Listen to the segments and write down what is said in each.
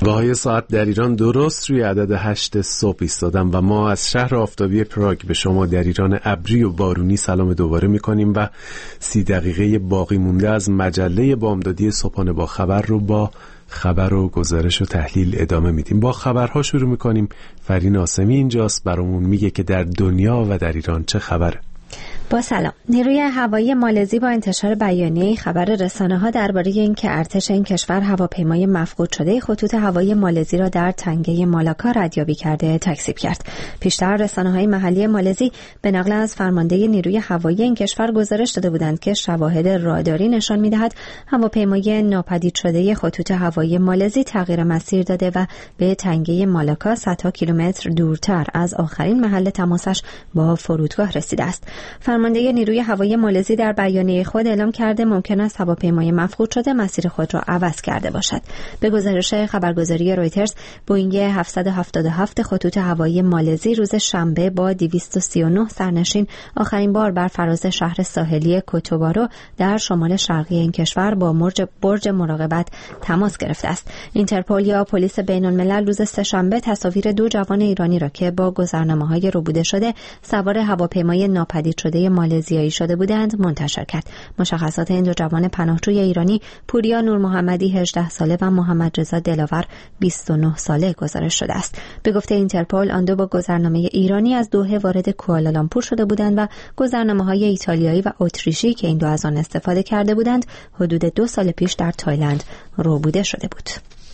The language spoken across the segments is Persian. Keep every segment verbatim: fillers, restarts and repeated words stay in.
با های ساعت در ایران درست روی عدد هشت صبح ایستادم و ما از شهر آفتابی پراگ به شما در ایران ابری و بارونی سلام دوباره میکنیم و سی دقیقه باقی مونده از مجله بامدادی صبحانه با خبر رو با خبر و گزارش و تحلیل ادامه میدیم. با خبرها شروع میکنیم. فرین آسمی اینجاست، برامون میگه که در دنیا و در ایران چه خبره. با سلام. نیروی هوایی مالزی با انتشار بیانیه خبر رسانه‌ها درباره اینکه ارتش این کشور هواپیمای مفقود شده خطوط هوایی مالزی را در تنگه مالاکا ردیابی کرده تکذیب کرد. پیشتر رسانه‌های محلی مالزی به نقل از فرمانده نیروی هوایی این کشور گزارش داده بودند که شواهد راداری نشان می‌دهد هواپیمای ناپدید شده خطوط هوایی مالزی تغییر مسیر داده و به تنگه مالاکا صدها کیلومتر دورتر از آخرین محل تماسش با فرودگاه رسیده است. فرمانده نیروی هوایی مالزی در بیانیه خود اعلام کرده ممکن است هواپیمای مفقود شده مسیر خود را عوض کرده باشد. به گزارش خبرگزاری رویترز، بوئینگ هفتصد و هفتاد و هفت خطوط هوایی مالزی روز شنبه با دویست و سی و نه سرنشین آخرین بار بر فراز شهر ساحلی کوتوبارو در شمال شرقی این کشور با برج برج مراقبت تماس گرفته است. اینترپل یا پلیس بین‌الملل روز سه‌شنبه تصاویر دو جوان ایرانی را که با گذرنامه‌های ربوده شده سوار هواپیمای ناپدید شده مالزیایی شده بودند منتشر کرد. مشخصات این دو جوان پناهجوی ایرانی پوریا نور محمدی هجده ساله و محمد رضا دلاور بیست و نه ساله گزارش شده است. به گفته اینترپل آن دو با گذرنامه ایرانی از دوحه وارد کوالالامپور شده بودند و گذرنامه‌های ایتالیایی و اتریشی که این دو از آن استفاده کرده بودند حدود دو سال پیش در تایلند ربوده شده بود.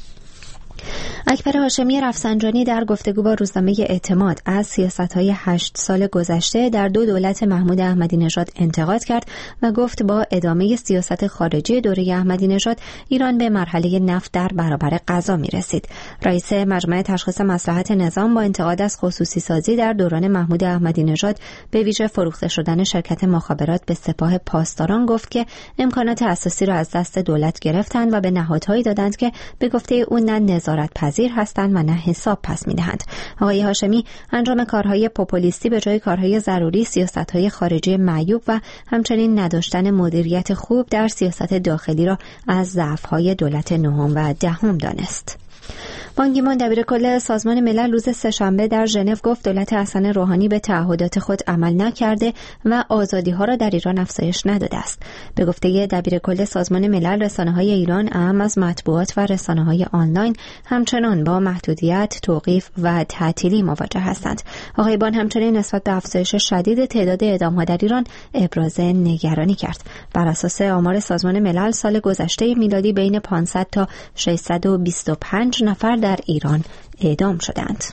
اکبر هاشمی رفسنجانی در گفتگو با روزنامه اعتماد از سیاست‌های هشت سال گذشته در دو دولت محمود احمدی نژاد انتقاد کرد و گفت با ادامه سیاست خارجی دوره احمدی نژاد ایران به مرحله نفت در برابر غذا می‌رسید. رئیس مجمع تشخیص مصلحت نظام با انتقاد از خصوصی سازی در دوران محمود احمدی نژاد به ویژه فروخته شدن شرکت مخابرات به سپاه پاسداران گفت که امکانات اساسی را از دست دولت گرفتند و به نهادهایی دادند که به گفته او نه نظارت پذیر هستند و نه حساب پس می‌دهند. آقای هاشمی انجام کارهای پوپولیستی به جای کارهای ضروری، سیاست‌های خارجی معیوب و همچنین نداشتن مدیریت خوب در سیاست داخلی را از ضعف‌های دولت نهم و دهم دانست. بان کی مون دبیرکل سازمان ملل روز سه‌شنبه در ژنو گفت دولت حسن روحانی به تعهدات خود عمل نکرده و آزادی‌ها را در ایران افزایش نداده است. به گفته دبیرکل سازمان ملل، رسانه‌های ایران اهم از مطبوعات و رسانه‌های آنلاین همچنان با محدودیت، توقیف و تعطیلی مواجه هستند. آقای بان همچنین نسبت به افزایش شدید تعداد اعدام‌ها در ایران ابراز نگرانی کرد. بر اساس آمار سازمان ملل سال گذشته میلادی بین پانصد تا ششصد و بیست و پنج نفر در ایران اعدام شدند.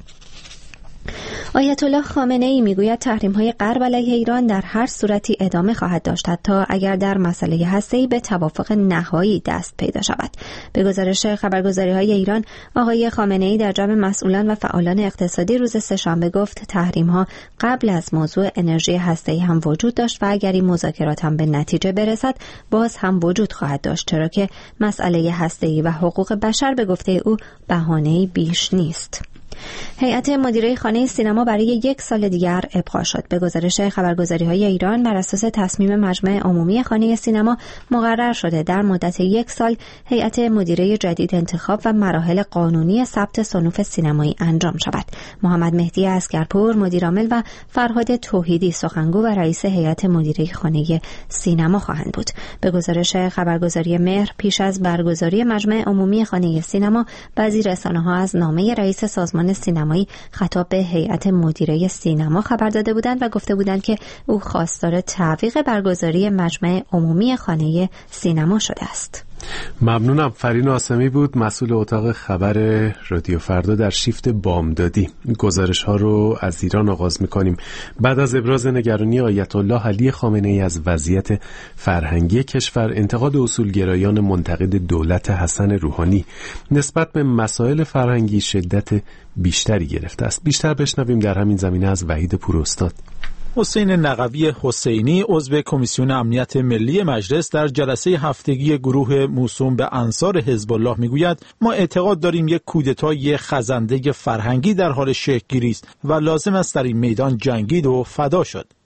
آیت الله خامنه ای میگوید تحریم‌های غرب علیه ایران در هر صورتی ادامه خواهد داشت تا اگر در مسئله هسته‌ای به توافق نهایی دست پیدا شود. به گزارش خبرگزاری‌های ایران، آقای خامنه ای در جمع مسئولان و فعالان اقتصادی روز سه‌شنبه گفت تحریم‌ها قبل از موضوع انرژی هسته‌ای هم وجود داشت و اگر این مذاکرات هم به نتیجه برسد باز هم وجود خواهد داشت، چرا که مسئله هسته‌ای و حقوق بشر به گفته او بهانه‌ای بیش نیست. هیئت مدیره خانه سینما برای یک سال دیگر ابقا شد. به گزارش خبرگزاری‌های ایران بر اساس تصمیم مجمع عمومی خانه سینما مقرر شده در مدت یک سال هیئت مدیره جدید انتخاب و مراحل قانونی ثبت صنوف سینمایی انجام شود. محمد مهدی عسگرپور مدیرعامل و فرهاد توحیدی سخنگو و رئیس هیئت مدیره خانه سینما خواهند بود. به گزارش خبرگزاری مهر، پیش از برگزاری مجمع عمومی خانه سینما بعضی رسانه‌ها از نامه رئیس سازمان سینمایی خطاب به هیئت مدیره سینما خبر داده بودند و گفته بودند که او خواستار تعویق برگزاری مجمع عمومی خانه سینما شده است. ممنونم. فرین آسمی بود، مسئول اتاق خبر رادیو فردا در شیفت بامدادی. گزارش ها رو از ایران آغاز میکنیم. بعد از ابراز نگرانی آیت الله علی خامنه ای از وضعیت فرهنگی کشور، انتقاد اصولگرایان منتقد دولت حسن روحانی نسبت به مسائل فرهنگی شدت بیشتری گرفته است. بیشتر بشنویم در همین زمینه از وحید پوراستاد. حسین نقوی حسینی عضو کمیسیون امنیت ملی مجلس در جلسه هفتگی گروه موسوم به انصار حزب الله میگوید ما اعتقاد داریم یک کودتای خزنده فرهنگی در حال شکل‌گیری است و لازم است در این میدان جنگید و فدا شد.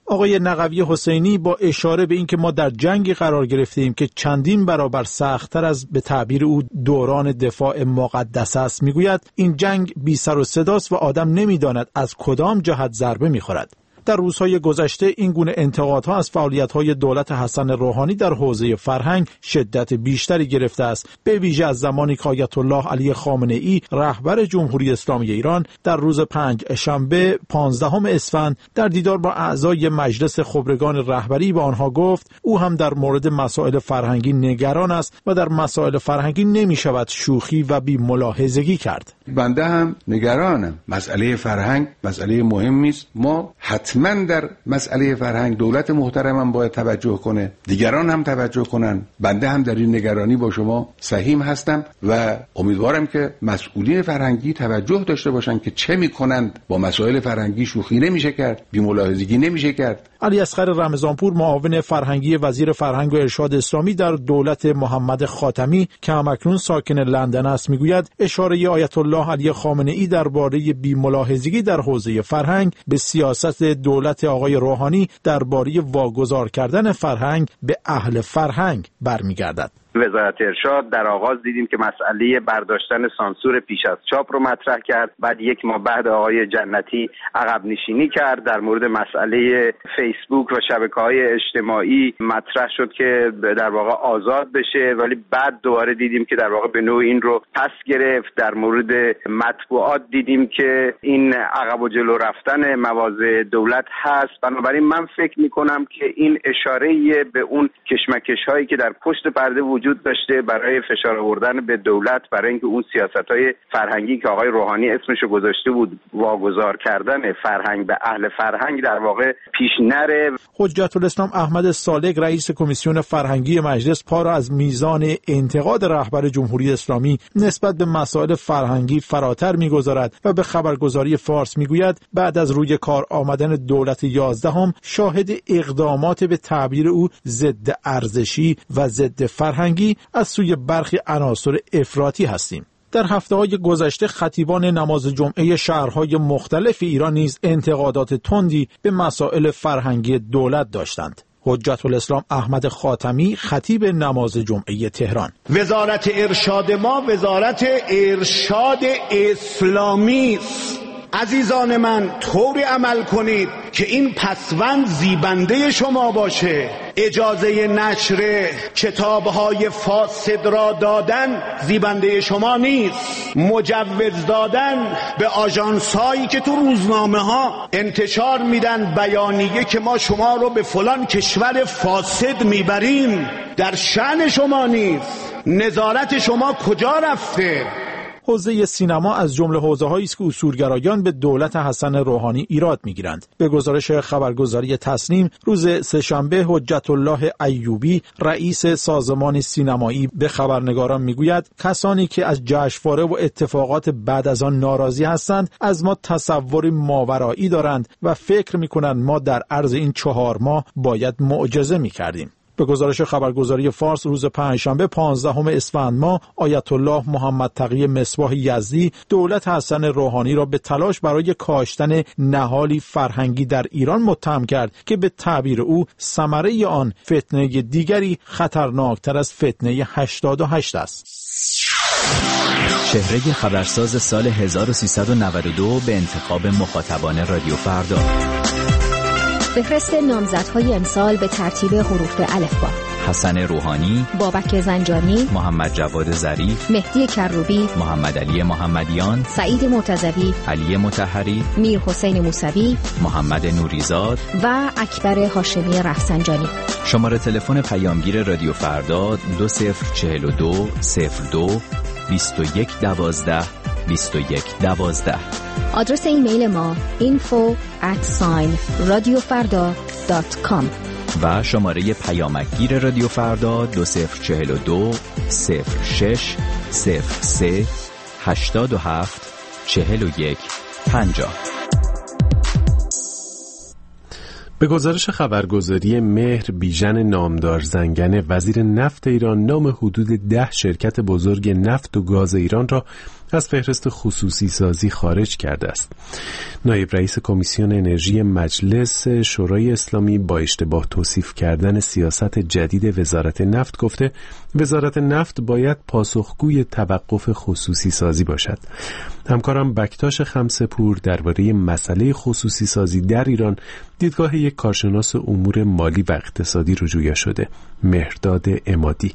آقای نقوی حسینی با اشاره به اینکه ما در جنگی قرار گرفتیم که چندین برابر سخت‌تر از به تعبیر او دوران دفاع مقدس است میگوید این جنگ بی سر و صداست و آدم نمیداند از کدام جهت ضربه میخورد. در روزهای گذشته این گونه انتقادها از فعالیت‌های دولت حسن روحانی در حوزه فرهنگ شدت بیشتری گرفته است، به ویژه از زمانی که آیت الله علی خامنه‌ای رهبر جمهوری اسلامی ایران در روز پنج شنبه پانزدهم اسفند در دیدار با اعضای مجلس خبرگان رهبری به آنها گفت او هم در مورد مسائل فرهنگی نگران است و در مسائل فرهنگی نمی‌شود شوخی و بی ملاحظگی کرد. بنده هم نگرانم. مسئله فرهنگ مسئله مهمی است. ما حتما در مسئله فرهنگ دولت محترمم باید توجه کنه، دیگران هم توجه کنن. بنده هم در این نگرانی با شما سهیم هستم و امیدوارم که مسئولین فرهنگی توجه داشته باشن که چه میکنند. با مسائل فرهنگی شوخی نمیشه کرد، بی ملاحظگی نمیشه کرد. علی اصغر رمضانپور معاون فرهنگی وزیر فرهنگ و ارشاد اسلامی در دولت محمد خاتمی که همکنون ساکن لندن است میگوید اشاره آیت الله علی خامنه‌ای درباره بی ملاحظگی در حوزه فرهنگ به سیاست دولت آقای روحانی درباره واگذار کردن فرهنگ به اهل فرهنگ برمیگردد. وزارت ارشاد در آغاز دیدیم که مسئله برداشتن سانسور پیش از چاپ رو مطرح کرد، بعد یک ماه بعد آقای جنتی عقب نشینی کرد. در مورد مسئله فیسبوک و شبکه‌های اجتماعی مطرح شد که در واقع آزاد بشه، ولی بعد دوباره دیدیم که در واقع به نوع این رو پس گرفت. در مورد مطبوعات دیدیم که این عقب و جلو رفتن مواضع دولت هست. بنابراین من فکر می‌کنم که این اشاره به اون کشمکش‌هایی که در پشت پرده وجود وجود داشته برای فشار آوردن به دولت، برای اینکه اون سیاست‌های فرهنگی که آقای روحانی اسمشو گذاشته بود واگذار کردن فرهنگ به اهل فرهنگ در واقع پیش نره. حجت الاسلام احمد سالک رئیس کمیسیون فرهنگی مجلس پا را از میزان انتقاد رهبر جمهوری اسلامی نسبت به مسائل فرهنگی فراتر می‌گذارد و به خبرگزاری فارس می‌گوید بعد از روی کار آمدن دولت یازدهم شاهد اقدامات به تعبیر او ضد ارزشی و ضد فرهنگی از سوی برخی عناصر افراطی هستیم. در هفته‌های گذشته خطیبان نماز جمعه شهرهای مختلف ایران نیز انتقادات تندی به مسائل فرهنگی دولت داشتند. حجت الاسلام احمد خاتمی خطیب نماز جمعه تهران: وزارت ارشاد ما وزارت ارشاد اسلامی است. عزیزان من طوری عمل کنید که این پسوند زیبنده شما باشه. اجازه نشر کتاب‌های فاسد را دادن زیبنده شما نیست. مجوز دادن به آژانس‌هایی که تو روزنامه‌ها انتشار میدن بیانیه که ما شما رو به فلان کشور فاسد میبریم در شأن شما نیست. نظارت شما کجا رفته؟ حوزه سینما از جمله حوزه‌هایی است که اصولگرایان به دولت حسن روحانی ایراد می‌گیرند. به گزارش خبرگزاری تصنیم روز سه‌شنبه حجت الله ایوبی رئیس سازمان سینمایی به خبرنگاران میگوید کسانی که از جشنواره و اتفاقات بعد از آن ناراضی هستند از ما تصور ماورایی دارند و فکر می‌کنند ما در عرض این چهار ماه باید معجزه می‌کردیم. به گزارش خبرگزاری فارس روز پنجشنبه پانزدهم اسفند ماه آیت الله محمد تقی مصباح یزدی دولت حسن روحانی را به تلاش برای کاشتن نهالی فرهنگی در ایران متهم کرد که به تعبیر او ثمره آن فتنه دیگری خطرناکتر از فتنه هشتاد و هشت است. چهره خبرساز سال هزار و سیصد و نود و دو به انتخاب مخاطبان رادیو فردا. فهرست نامزدهای امسال به ترتیب حروف الفبا: حسن روحانی، بابک زنجانی، محمد جواد ظریف، مهدی کروبی، محمد علی محمدیان، سعید مرتضوی، علی مطهری، میر حسین موسوی، محمد نوریزاد و اکبر هاشمی رفسنجانی. شماره تلفن پیامگیر رادیو فردا دو صفر چهل و دو صفر دو بیست و یک دوازده بیست و یک دوازده. آدرس ایمیل ما info at radiofarda dot com و شماره پیامکگیر رادیو فردا دو صفر چهل و دو صفر شش صفر سه هشتاد و هفت چهل و یک پنجاه. به گزارش خبرگزاری مهر بیژن نامدار زنگنه وزیر نفت ایران نام حدود ده شرکت بزرگ نفت و گاز ایران را از فهرست خصوصی سازی خارج کرده است. نایب رئیس کمیسیون انرژی مجلس شورای اسلامی با اشتباه توصیف کردن سیاست جدید وزارت نفت گفته وزارت نفت باید پاسخگوی توقف خصوصی سازی باشد. همکارم بکتاش خمسه‌پور درباره مسئله خصوصی سازی در ایران دیدگاه یک کارشناس امور مالی و اقتصادی رو جویا شده. مهرداد عمادی.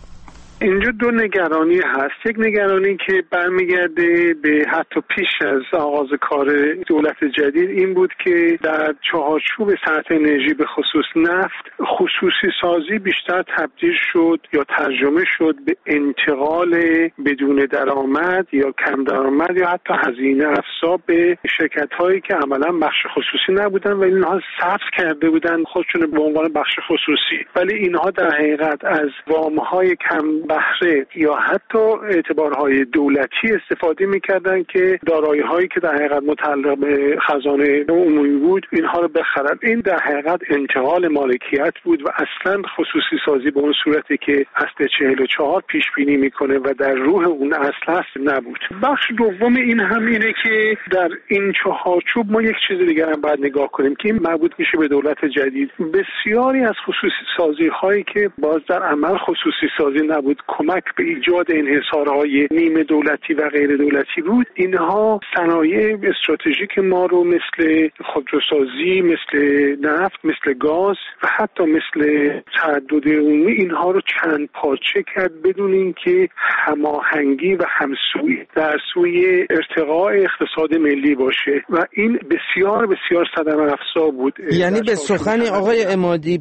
اینجا دو نگرانی هست. یک نگرانی که برمیگرده به حتی پیش از آغاز کار دولت جدید این بود که در چهارچوب صنعت انرژی به خصوص نفت خصوصی سازی بیشتر تبدیل شد یا ترجمه شد به انتقال بدون درآمد یا کم درآمد یا حتی هزینه افزا به شرکت هایی که عملا بخش خصوصی نبودن و اینها ثبت کرده بودن خودشون به عنوان بخش خصوصی، ولی اینها در حقیقت از وام های کم بهره یا حتی اعتبارهای دولتی استفاده می‌کردن که دارایی‌هایی که در حقیقت متعلق به خزانه عمومی بود اینها رو بخرن. این در حقیقت انتقال مالکیت بود و اصلا خصوصی سازی به اون صورتی که اصل چهل و چهار پیش بینی میکنه و در روح اون اصل هست نبود. بخش دوم این هم اینه که در این چهارچوب ما یک چیز دیگر هم باید نگاه کنیم که این مربوط میشه به دولت جدید. بسیاری از خصوصی سازی‌هایی که باز در عمل خصوصی سازی نبود کمک به ایجاد انحصارهای نیمه دولتی و غیر دولتی بود، اینها صنایع استراتژیک ما رو مثل خودروسازی، مثل نفت، مثل گاز و حتی مثل تعدد عمومی اینها رو چند پارچه کرد بدون اینکه هماهنگی و همسویی در سوی ارتقاء اقتصاد ملی باشه و این بسیار بسیار صدمه افزا بود. یعنی به سخن آقای عمادی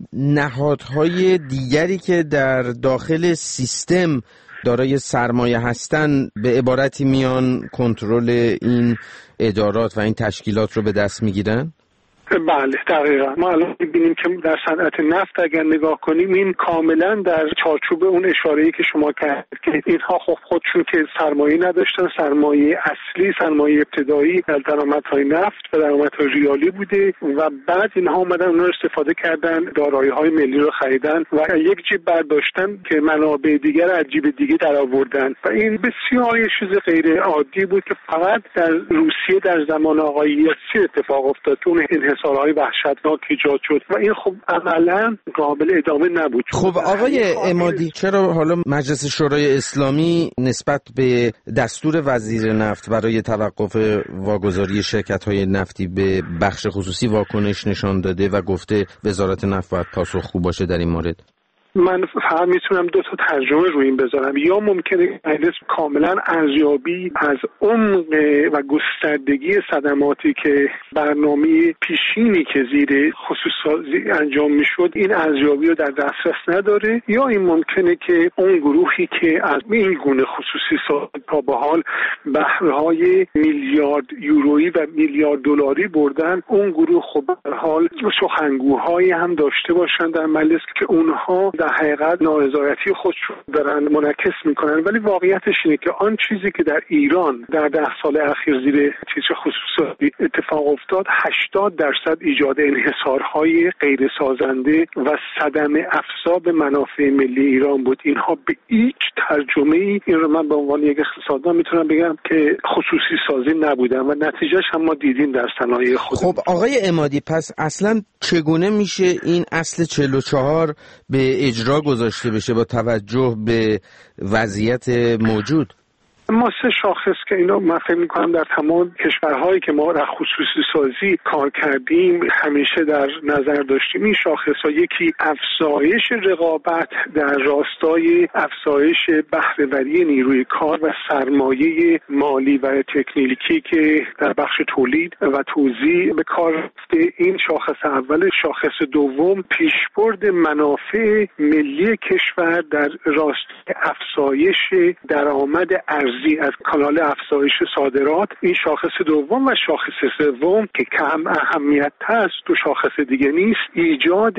نهادهای دیگری که در داخل سیستم دارای سرمایه هستن به عبارتی میان کنترل این ادارات و این تشکیلات رو به دست میگیرن؟ بله دقیقا. ما الان می‌بینیم که در صنعت نفت اگر نگاه کنیم این کاملا در چارچوب اون اشاره‌ای که شما کرد که اینها خب خودشون که سرمایه نداشتن، سرمایه اصلی، سرمایه ابتدایی در درآمدهای نفت و درآمدهای ریالی بوده و بعد اینها اومدن اونها رو استفاده کردن، دارایی‌های ملی رو خریدن و یک جیب برداشتن که منابع دیگر از جیب دیگه در آوردن و این بسیار یه چیز غیر عادی بود که فقط در روسیه در زمان آقای یلتسین اتفاق افتاد. اون انحصارهای وحشتناک ایجاد شد و این خب عملاً قابل ادامه نبود. خب آقای عمادی، چرا حالا مجلس شورای اسلامی نسبت به دستور وزیر نفت برای توقف واگذاری شرکت‌های نفتی به بخش خصوصی واکنش نشان داده و گفته وزارت نفت باید پاسخگو باشه در این مورد؟ من فقط میتونم دو تا ترجمه روی این بذارم. یا ممکنه مجلس کاملا ارزیابی از عمق و گستردگی صدماتی که برنامه پیشینی که زیر خصوصی سازی انجام میشد این ارزیابی رو در دسترس نداره، یا این ممکنه که اون گروهی که از این گونه خصوصی سازی تا به حال بهره‌های میلیارد یورویی و میلیارد دلاری بردن اون گروه خب به حال سخنگوهایی هم داشته باشن در مجلس که اونها در حقیقت نارضایتی خودشون دارن منعکس میکنن. ولی واقعیتش اینه که آن چیزی که در ایران در ده سال اخیر زیر تیتر خصوصی اتفاق افتاد هشتاد درصد ایجاد انحصارهای غیر سازنده و صدمه افزا به منافع ملی ایران بود. اینها به هیچ ترجمه ای این رو من به عنوان یک اقتصاددان میتونم بگم که خصوصی سازی نبودن و نتیجهش هم ما دیدیم در صنایع خودمون. خب آقای عمادی، پس اصلا چگونه میشه این اصل چهل و چهار به اجرا گذاشته بشه با توجه به وضعیت موجود؟ ما سه شاخص که اینو من فکر می‌کنم در تمام کشورهایی که ما در خصوصی سازی کار کردیم همیشه در نظر داشتیم. این شاخص‌ها یکی افزایش رقابت در راستای افزایش بهره‌وری نیروی کار و سرمایه مالی و تکنیکی که در بخش تولید و توزیع به کار رفته. این شاخص اول. شاخص دوم پیشبرد منافع ملی کشور در راستای افزایش درآمد ارزی از کانال افزایش صادرات. این شاخص دوم. و شاخص سوم که کم اهمیت است، دو شاخص دیگه نیست، ایجاد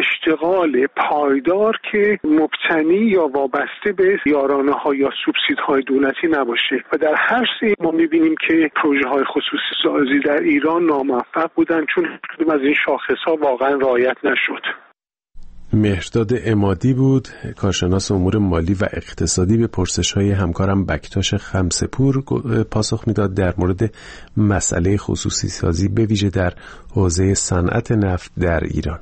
اشتغال پایدار که مبتنی یا وابسته به یارانه ها یا سوبسید های دولتی نباشه. و در هر سه ما میبینیم که پروژه های خصوصی سازی در ایران ناموفق بودن چون از این شاخص ها واقعا رعایت نشد. مهرداد عمادی بود، کارشناس امور مالی و اقتصادی. به پرسش‌های همکارم بکتاش خمسه‌پور پاسخ میداد در مورد مسئله خصوصی سازی به ویژه در حوزه صنعت نفت در ایران.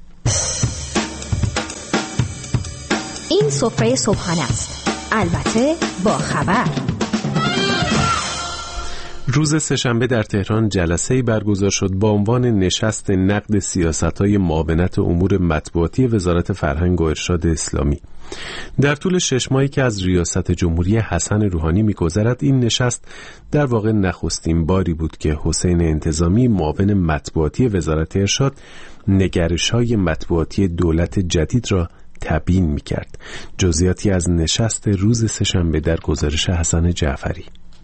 این سفره صبحانه است، البته با خبر. روز سه‌شنبه در تهران جلسه‌ای برگزار شد با عنوان نشست نقد سیاست‌های معاونت امور مطبوعاتی وزارت فرهنگ و ارشاد اسلامی. در طول شش ماهی که از ریاست جمهوری حسن روحانی می‌گذرد، این نشست در واقع نخستین باری بود که حسین انتظامی معاون مطبوعاتی وزارت ارشاد نگرش‌های مطبوعاتی دولت جدید را تبیین می‌کرد. جزئیاتی از نشست روز سه‌شنبه در گزارش حسن جعفری.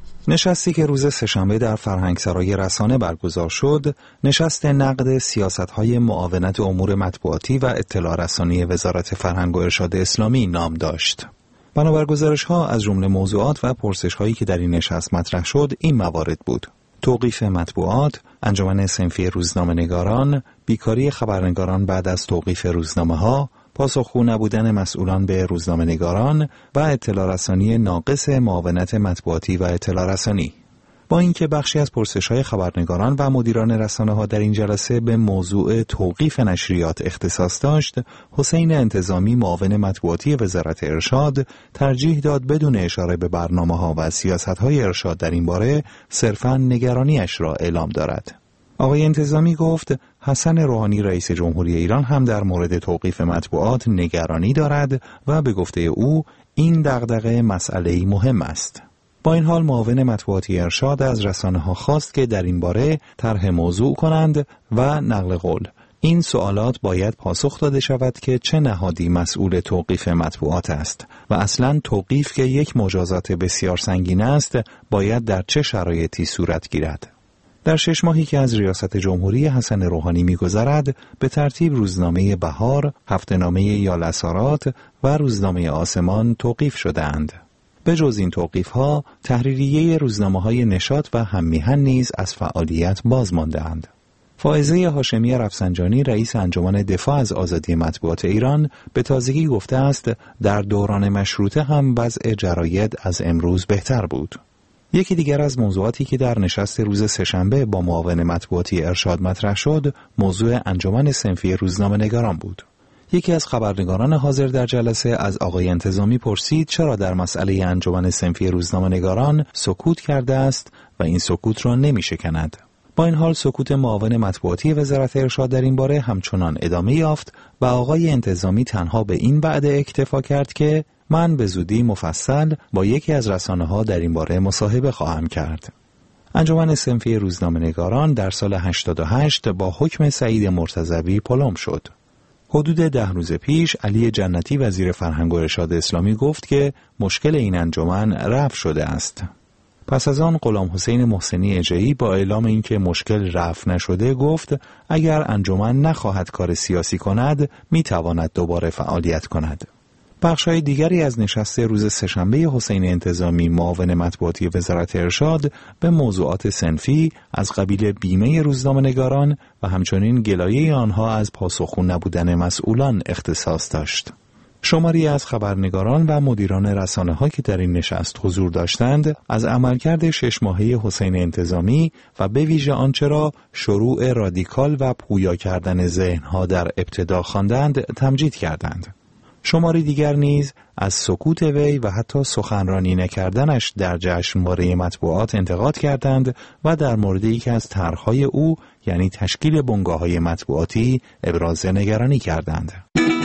نشستی که روز سه‌شنبه در فرهنگسرای رسانه برگزار شد، نشست نقد سیاست‌های معاونت امور مطبوعاتی و اطلاع رسانی وزارت فرهنگ و ارشاد اسلامی نام داشت. بنابر گزارش‌ها از جمله موضوعات و پرسش‌هایی که در این نشست مطرح شد، این موارد بود: توقیف مطبوعات، انجمن صنفی روزنامه‌نگاران، بیکاری خبرنگاران بعد از توقیف روزنامه‌ها، پاسخگو نبودن مسئولان به روزنامه‌نگاران و اطلاع رسانی ناقص معاونت مطبوعاتی و اطلاع رسانی. با اینکه بخشی از پرسش‌های خبرنگاران و مدیران رسانه‌ها در این جلسه به موضوع توقیف نشریات اختصاص داشت، حسین انتظامی معاون مطبوعاتی وزارت ارشاد ترجیح داد بدون اشاره به برنامه‌ها و سیاست‌های ارشاد در این باره صرفاً نگرانی‌اش را اعلام دارد. آقای انتظامی گفت حسن روحانی رئیس جمهوری ایران هم در مورد توقیف مطبوعات نگرانی دارد و به گفته او این دغدغه مسئله‌ای مهم است. با این حال معاون مطبوعاتی ارشاد از رسانه‌ها خواست که در این باره طرح موضوع کنند و نقل قول. این سوالات باید پاسخ داده شود که چه نهادی مسئول توقیف مطبوعات است و اصلاً توقیف که یک مجازات بسیار سنگین است باید در چه شرایطی صورت گیرد. در شش ماهی که از ریاست جمهوری حسن روحانی می‌گذرد، به ترتیب روزنامه بهار، هفته‌نامه یالاسارات و روزنامه آسمان توقیف شده‌اند. به جز این توقیف‌ها، تحریریه روزنامه‌های نشاط و هممیهن نیز از فعالیت باز مانده‌اند. فائزه هاشمی رفسنجانی رئیس انجمن دفاع از آزادی مطبوعات ایران به تازگی گفته است در دوران مشروطه هم وضع جراید از امروز بهتر بود. یکی دیگر از موضوعاتی که در نشست روز سه‌شنبه با معاون مطبوعاتی ارشاد مطرح شد، موضوع انجمن صنفی روزنامه‌نگاران بود. یکی از خبرنگاران حاضر در جلسه از آقای انتظامی پرسید چرا در مسئله انجمن صنفی روزنامه‌نگاران سکوت کرده است و این سکوت را نمی‌شکند. با این حال سکوت معاون مطبوعاتی وزارت ارشاد در این باره همچنان ادامه یافت و آقای انتظامی تنها به این وعده اکتفا کرد که من به زودی مفصل با یکی از رسانه‌ها در این باره مصاحبه خواهم کرد. انجمن صنفی روزنامه‌نگاران در سال هشتاد و هشت با حکم سعید مرتضوی پلم شد. حدود ده روز پیش علی جنتی وزیر فرهنگ و ارشاد اسلامی گفت که مشکل این انجمن رفع شده است. پس از آن غلام حسین محسنی اجایی با اعلام اینکه مشکل رفع نشده گفت اگر انجمن نخواهد کار سیاسی کند میتواند دوباره فعالیت کند. بخش‌های دیگری از نشست روز سه‌شنبه حسین انتظامی معاون مطبوعاتی وزارت ارشاد به موضوعات صنفی از قبیل بیمه روزنامه‌نگاران و همچنین گلایه آنها از پاسخگو نبودن مسئولان اختصاص داشت. شماری از خبرنگاران و مدیران رسانه‌ها که در این نشست حضور داشتند از عملکرد شش ماهه حسین انتظامی و به ویژه آنچه را شروع رادیکال و پویا کردن ذهن‌ها در ابتدا خواندند تمجید کردند. شماری دیگر نیز از سکوت وی و حتی سخنرانی نکردنش در جشنواره مطبوعات انتقاد کردند و در مورد یکی از طرح‌های او یعنی تشکیل بنگاه‌های مطبوعاتی ابراز نگرانی کردند.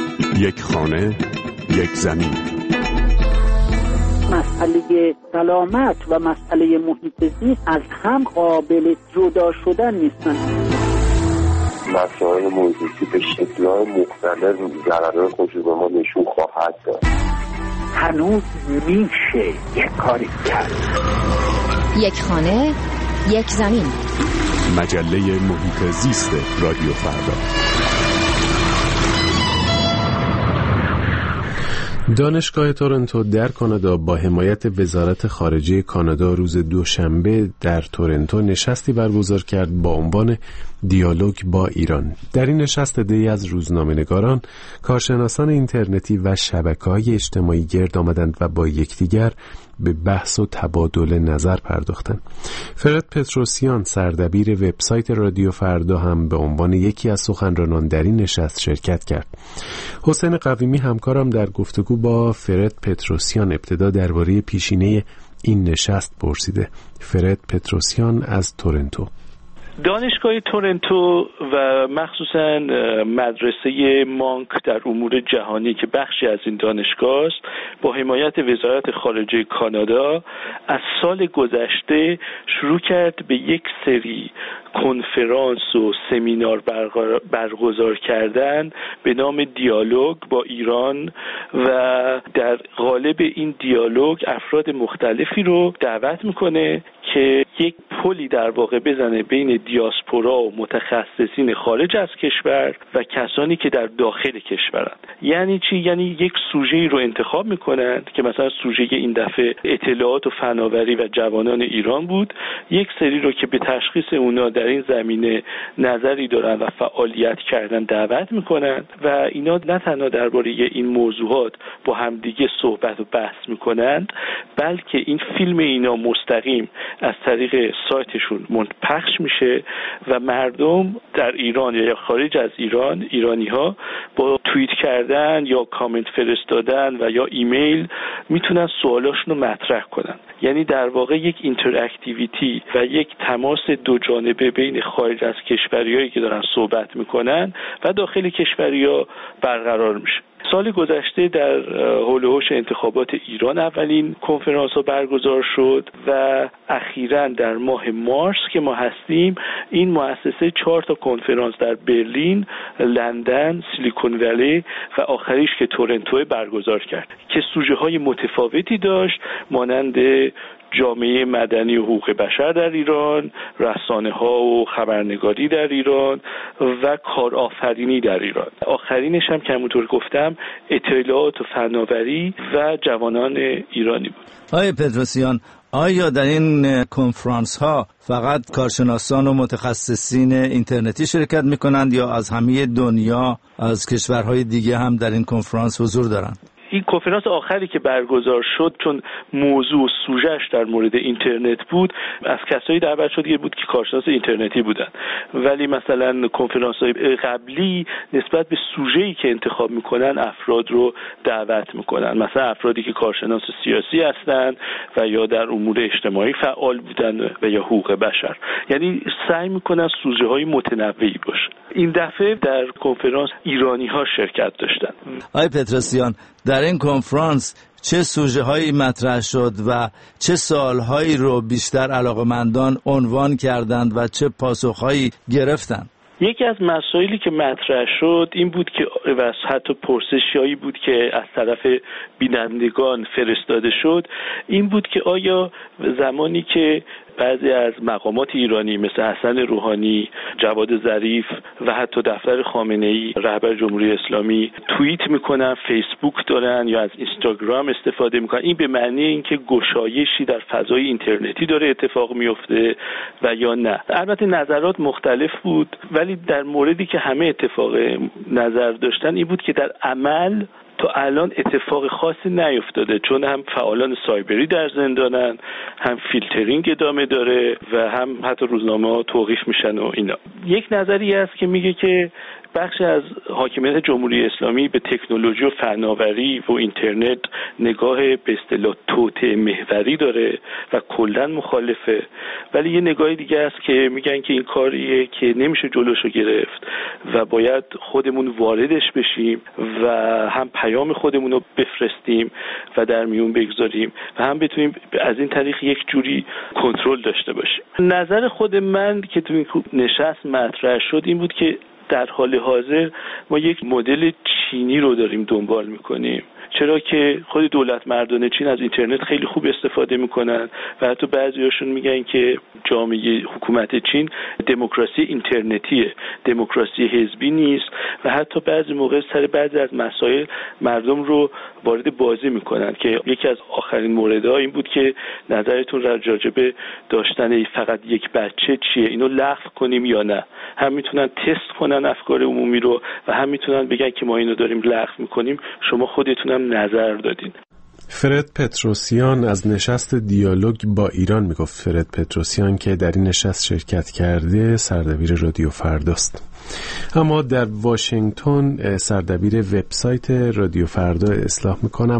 یک خانه، یک زمین. مسئله سلامت و مسئله محیط زیست از هم قابل جدا شدن نیستند. مسائل موزیکی به شکل‌های مختلف ضررهای خودش به ما نشون خواهد داد. هنوز میشه یک کاری کرد. یک خانه، یک زمین. مجله محیط زیست رادیو فردا. دانشگاه تورنتو در کانادا با حمایت وزارت خارجه کانادا روز دوشنبه در تورنتو نشستی برگزار کرد با عنوان دیالوگ با ایران. در این نشست عده‌ای از روزنامه‌نگاران، کارشناسان اینترنتی و شبکه‌های اجتماعی گرد آمدند و با یکدیگر به بحث و تبادل نظر پرداختند. فرد پتروسیان، سردبیر وبسایت رادیو فردا، هم به عنوان یکی از سخنرانان در این نشست شرکت کرد. حسین قویمی همکارم در گفتگو با فرد پتروسیان ابتدا درباره پیشینه این نشست پرسیده. فرد پتروسیان از تورنتو. دانشگاه تورنتو و مخصوصاً مدرسه مانک در امور جهانی که بخشی از این دانشگاه است، با حمایت وزارت خارجه کانادا از سال گذشته شروع کرد به یک سری کنفرانس و سمینار برگزار کردن به نام دیالوگ با ایران و در قالب این دیالوگ افراد مختلفی رو دعوت میکنه که یک پلی در واقع بزنه بین دیاسپورا و متخصصین خارج از کشور و کسانی که در داخل کشورند. یعنی چی؟ یعنی یک سوژه‌ای رو انتخاب میکنند که مثلا سوژه این دفعه اطلاعات و فناوری و جوانان ایران بود، یک سری رو که به تشخیص اونا در این زمینه نظری دارن و فعالیت کردن دعوت میکنن و اینا نه تنها درباره این موضوعات با همدیگه صحبت و بحث میکنند، بلکه این فیلم اینا مستقیم از طریق سایتشون پخش میشه و مردم در ایران یا خارج از ایران، ایرانی ها با توییت کردن یا کامنت فرستادن و یا ایمیل میتونن سوالاشون رو مطرح کنن. یعنی در واقع یک اینتراکتیویتی و یک تماس دو جانبه بین خارج از کشوریایی که دارن صحبت میکنن و داخل کشوریا برقرار میشه. سال گذشته در حول و حوش انتخابات ایران اولین کنفرانس ها برگزار شد و اخیراً در ماه مارس که ما هستیم این مؤسسه چهار تا کنفرانس در برلین، لندن، سیلیکون ولی و آخریش که تورنتو برگزار کرد که سوژه های متفاوتی داشت، مانند جامعه مدنی و حقوق بشر در ایران، رسانه ها و خبرنگاری در ایران و کارآفرینی در ایران. آخرینش هم که همونطور گفتم اطلاعات و فناوری و جوانان ایرانی بود. آقای پتروسیان، آیا در این کنفرانس ها فقط کارشناسان و متخصصین اینترنتی شرکت میکنند یا از همه دنیا، از کشورهای دیگه هم در این کنفرانس حضور دارند؟ این کنفرانس آخری که برگزار شد چون موضوع و سوژه‌اش در مورد اینترنت بود، از کسایی دعوت شده بود که کارشناس اینترنتی بودن، ولی مثلا کنفرانس‌های قبلی نسبت به سوژه‌ای که انتخاب میکنن افراد رو دعوت میکنن، مثلا افرادی که کارشناس سیاسی هستن و یا در امور اجتماعی فعال بودن و یا حقوق بشر. یعنی سعی میکنن سوژه‌های متنوعی باشه. این دفعه در کنفرانس ایرانی‌ها شرکت داشتن. آقای پتروسیان، در این کنفرانس چه سوژه هایی مطرح شد و چه سوال هایی رو بیشتر علاقمندان عنوان کردند و چه پاسخ هایی گرفتند؟ یکی از مسائلی که مطرح شد این بود که و حتی پرسشی بود که از طرف بینندگان فرستاده شد، این بود که آیا زمانی که بعضی از مقامات ایرانی مثل حسن روحانی، جواد ظریف و حتی دفتر خامنه‌ای رهبر جمهوری اسلامی توییت میکنن، فیسبوک دارن یا از اینستاگرام استفاده میکنن، این به معنی اینکه گشایشی در فضای اینترنتی داره اتفاق میفته و یا نه؟ البته نظرات مختلف بود، ولی در موردی که همه اتفاق نظر داشتن این بود که در عمل تا الان اتفاق خاصی نیفتاده، چون هم فعالان سایبری در زندانن، هم فیلترینگ ادامه داره و هم حتی روزنامه ها توقیف میشن و اینا. یک نظری هست که میگه که بخش از حاکمیت جمهوری اسلامی به تکنولوژی و فناوری و اینترنت نگاه به اصطلاح توطئه محوری داره و کلا مخالفه، ولی یه نگاه دیگه است که میگن که این کاریه که نمیشه جلوشو گرفت و باید خودمون واردش بشیم و هم پیام خودمون رو بفرستیم و در میون بگذاریم و هم بتونیم از این طریق یک جوری کنترل داشته باشیم. نظر خود من که تو این نشست مطرح شد این بود که در حال حاضر ما یک مدل چینی رو داریم دنبال میکنیم چرا که خود دولت مردان چین از اینترنت خیلی خوب استفاده میکنن و حتی بعضیاشون میگن که جامعه حکومت چین دموکراسی اینترنتیه، دموکراسی حزبی نیست و حتی بعضی موقع سر بعضی از مسائل مردم رو وارد بازی میکنن که یکی از آخرین موردها این بود که نظرتون راجع به داشتن فقط یک بچه چیه، اینو لغو کنیم یا نه. هم میتونن تست کنن افکار عمومی رو و هم میتونن بگن که ما اینو داریم لغو میکنیم، شما خودتونم نظر دادین. فرد پتروسیان از نشست دیالوگ با ایران میگفت. فرد پتروسیان که در این نشست شرکت کرده سردبیر رادیو فرداست. اما در واشنگتن سردبیر وبسایت رادیو فردا اصلاح میکنم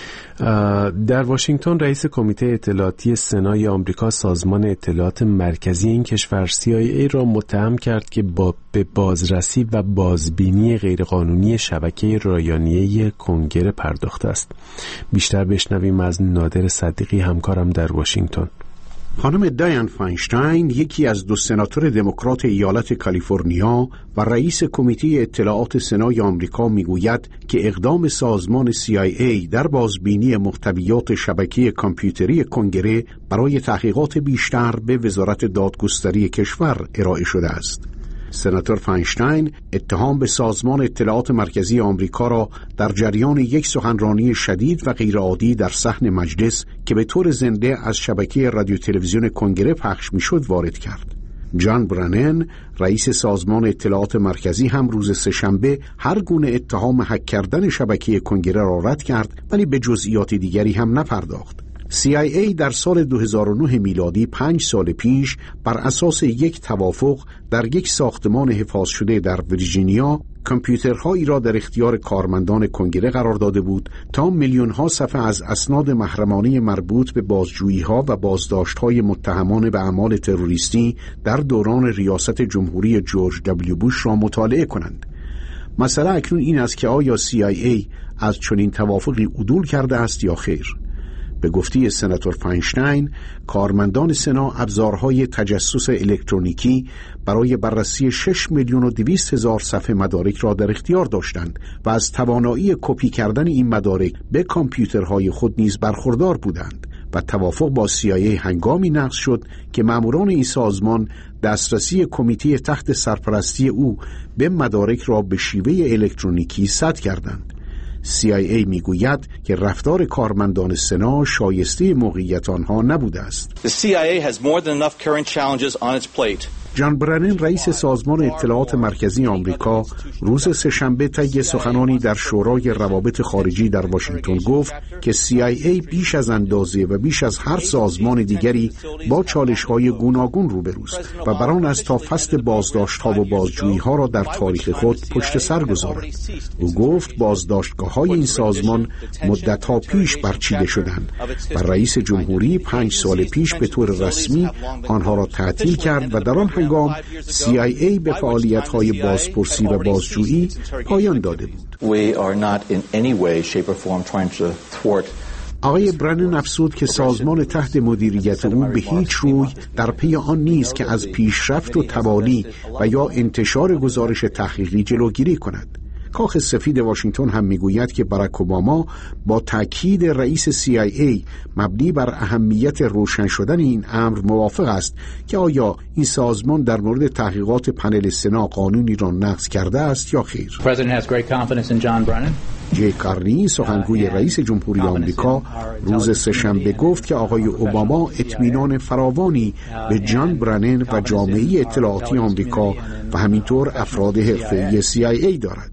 در واشنگتن رئیس کمیته اطلاعاتی سنای آمریکا سازمان اطلاعات مرکزی این کشور سی آی ای را متهم کرد که با به بازرسی و بازبینی غیرقانونی شبکه رایانه‌ای کنگره پرداخته است. بیشتر بشنویم از نادر صدیقی همکارم در واشنگتن. خانم دایان فاینشتاین یکی از دو سناتور دموکرات ایالت کالیفرنیا و رئیس کمیته اطلاعات سنای آمریکا میگوید که اقدام سازمان سی آی ای در بازبینی محتویات شبکه کامپیوتری کنگره برای تحقیقات بیشتر به وزارت دادگستری کشور ارائه شده است. سناتور فاینشتاین اتهام به سازمان اطلاعات مرکزی آمریکا را در جریان یک سخنرانی شدید و غیرعادی در صحن مجلس که به طور زنده از شبکه رادیو تلویزیون کنگره پخش میشد وارد کرد. جان برانن رئیس سازمان اطلاعات مرکزی هم روز سه‌شنبه هر گونه اتهام هک کردن شبکه کنگره را رد کرد ولی به جزئیات دیگری هم نپرداخت. سی آی ای در سال دو هزار و نه میلادی پنج سال پیش بر اساس یک توافق در یک ساختمان حفاظ شده در ویرجینیا کامپیوترهایی را در اختیار کارمندان کنگره قرار داده بود تا میلیون‌ها صفحه از اسناد محرمانه مربوط به بازجویی‌ها و بازداشت‌های متهمان به اعمال تروریستی در دوران ریاست جمهوری جورج دبلیو بوش را مطالعه کنند. مسئله اکنون این است که آیا سی آی ای از چنین توافقی عدول کرده است یا خیر؟ به گفته سناتور فاینشتاین، کارمندان سنا ابزارهای تجسس الکترونیکی برای بررسی شش میلیون و دویست هزار صفحه مدارک را در اختیار داشتند و از توانایی کپی کردن این مدارک به کامپیوترهای خود نیز برخوردار بودند و توافق با سی آی ای هنگامی نقض شد که ماموران این سازمان دسترسی کمیته تحت سرپرستی او به مدارک را به شیوه الکترونیکی سد کردند. سی آی ای میگوید که رفتار کارمندان سنا شایسته موقعیت آنها نبوده است. The سی آی ای has more than enough current challenges on its plate. جان برانن رئیس سازمان اطلاعات مرکزی آمریکا روز سه‌شنبه طی سخنانی در شورای روابط خارجی در واشنگتن گفت که سی آی ای بیش از اندازه و بیش از هر سازمان دیگری با چالش‌های گوناگون روبروست و بر آن است تا فصل بازداشت‌ها و بازجویی‌ها را در تاریخ خود پشت سر گذارد. او گفت بازداشتگاه‌های این سازمان مدت‌ها پیش برچیده شدند و رئیس جمهوری پنج سال پیش به طور رسمی آنها را تعطیل کرد و در آن هنگام سی آی ای به فعالیت‌های بازپرسی و بازجویی پایان داده بود. آقای برانن افزود که سازمان تحت مدیریت او به هیچ روی در پی آن نیست که از پیشرفت و توالی و یا انتشار گزارش تحقیقی جلوگیری کند. کاخ سفید واشنگتن هم میگوید که باراک اوباما با تاکید رئیس سی آی ای مبنی بر اهمیت روشن شدن این امر موافق است که آیا این سازمان در مورد تحقیقات پنل سنا قانونی را نقض کرده است یا خیر. جی کارنی سخنگوی رئیس جمهوری آمریکا روز سه‌شنبه گفت که آقای اوباما اطمینان فراوانی به جان برانن و جامعه اطلاعاتی آمریکا و همینطور افراد حرفه‌ای سی آی ای دارد.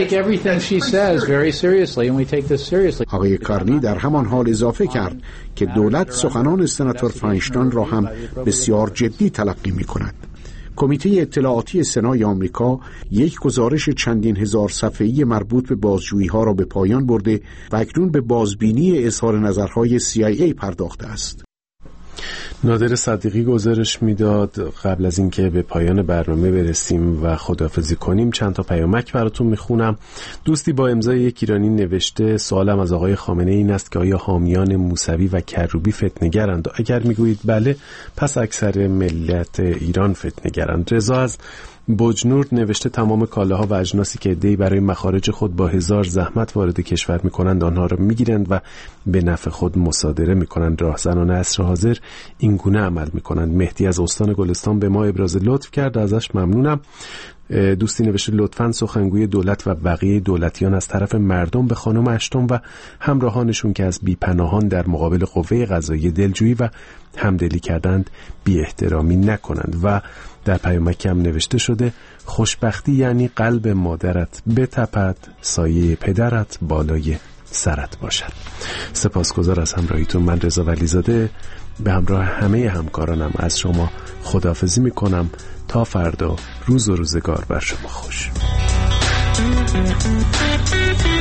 آقای کارنی در همان حال اضافه کرد که دولت سخنان سناتور فاینشتاین را هم بسیار جدی تلقی می‌کند. کمیته اطلاعاتی سنای آمریکا یک گزارش چندین هزار صفحه‌ای مربوط به بازجویی‌ها را به پایان برده و اکنون به بازبینی اظهار نظرهای سی آی ای پرداخته است. نادر صدیقی گزارش میداد. قبل از اینکه به پایان برنامه برسیم و خداحافظی کنیم چند تا پیامک براتون میخونم. دوستی با امضای یک ایرانی نوشته سوالم از آقای خامنه این است که آیا حامیان موسوی و کروبی فتنه‌گرند؟ اگر میگویید بله پس اکثر ملت ایران فتنه‌گرند. رضا از بجنورد نوشته تمام کالاها و اجناسی که عده‌ای برای مخارج خود با هزار زحمت وارد کشور می‌کنند آنها را می‌گیرند و به نفع خود مصادره می‌کنند. راهزنان عصر حاضر این گونه عمل می‌کنند. مهدی از استان گلستان به ما ابراز لطف کرد، ازش ممنونم. دوستی نوشته لطفاً سخنگوی دولت و بقیه دولتیان از طرف مردم به خانم اشتون و همراهانشون که از بیپناهان در مقابل قوه قضاییه دلجویی و همدلی کردند بی احترامی نکنند. و در پیامک هم نوشته شده خوشبختی یعنی قلب مادرت بتپد، سایه پدرت بالای سرت باشد. سپاسگزار از همراهیتون. من رضا ولیزاده به همراه همه همکارانم از شما خداحافظی میکنم تا فردا. روز و روزگار بر شما خوش.